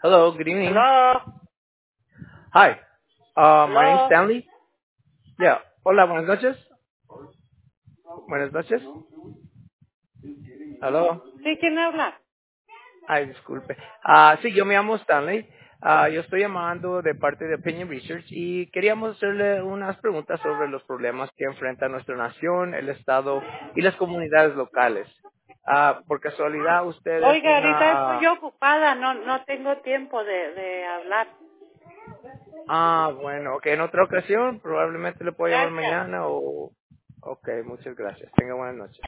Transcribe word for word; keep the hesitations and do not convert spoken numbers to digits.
Hello, good evening. Hello, Hi, uh, my name's hello. Stanley. Yeah, hola, buenas noches. Buenas noches. Hello. ¿Sí, quién habla? Ay, disculpe. Ah, sí, yo me llamo Stanley. Ah, yo estoy llamando de parte de Opinion Research y queríamos hacerle unas preguntas sobre los problemas que enfrenta nuestra nación, el Estado y las comunidades locales. Ah, por casualidad, usted es Oiga, una... ahorita estoy Ah, yo ocupada, no no tengo tiempo de, de hablar. ah, bueno, ok, en otra ocasión probablemente le puedo llamar Gracias. mañana o... Ok, muchas gracias. Tenga buenas noches.